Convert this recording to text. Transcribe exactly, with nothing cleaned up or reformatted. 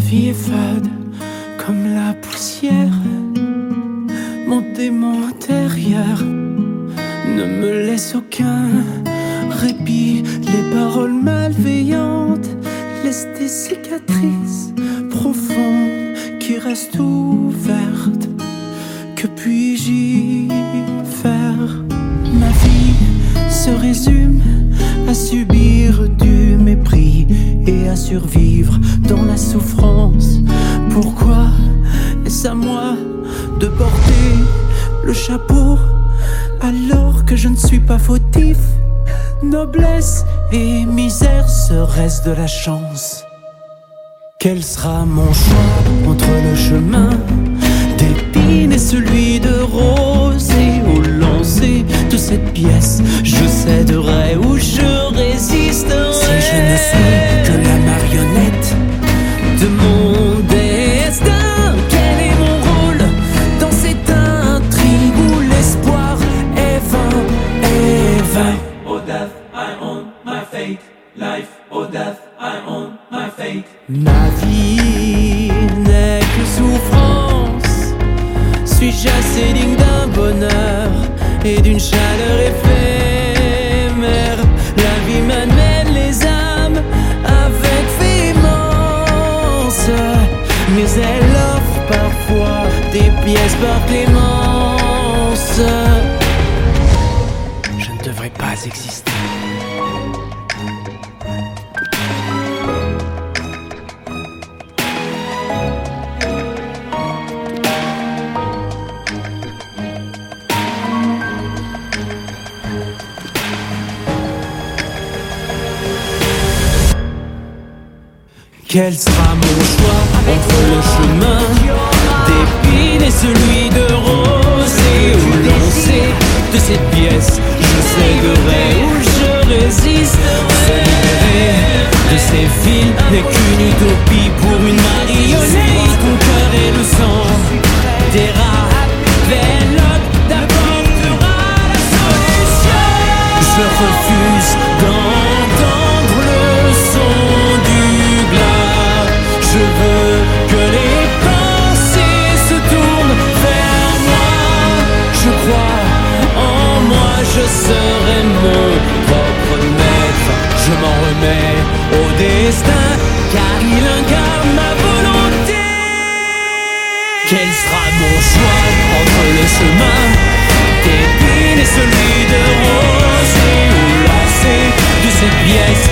vie est fade comme la poussière. Mon démon intérieur ne me laisse aucun répit. Les paroles malveillantes laissent des cicatrices profondes qui restent ouvertes. Que puis-je y faire? Ma vie se résume à subir du mépris et à survivre dans la souffrance. Pourquoi est-ce à moi de porter le chapeau alors que je ne suis pas fautif? Noblesse et misère, serait-ce de la chance? Quel sera mon choix entre le chemin d'épines et celui de rose? Et au lancer de cette pièce, je céderai ou je résisterai. Si je ne suis que la marionnette de mon destin, quel est mon rôle dans cette intrigue où l'espoir est vain, est vain? Life or death, I own my fate. Life or death, I own my fate. Ma vie n'est que souffrance. Suis-je assez digne d'un bonheur et d'une chaleur éphémère? La vie m'amène les âmes avec véhémence, mais elle offre parfois des pièces par clémence. Je ne devrais pas exister. Quel sera mon choix entre le chemin d'épines et celui de rose? Et au lancer de cette pièce, je céderai ou je résisterai. De ces fils n'est qu'une utopie pour une marionnette. Ton cœur et le sang des rats vélotes d'apportera la solution. Je refuse d'entendre le son du glas. Je veux que les pensées se tournent vers moi. Je crois en moi, je serai mon propre maître. Je m'en remets au destin, car il incarne ma volonté. Quel sera mon choix entre le chemin d'épines et celui de rose? Et où lancer de cette pièce,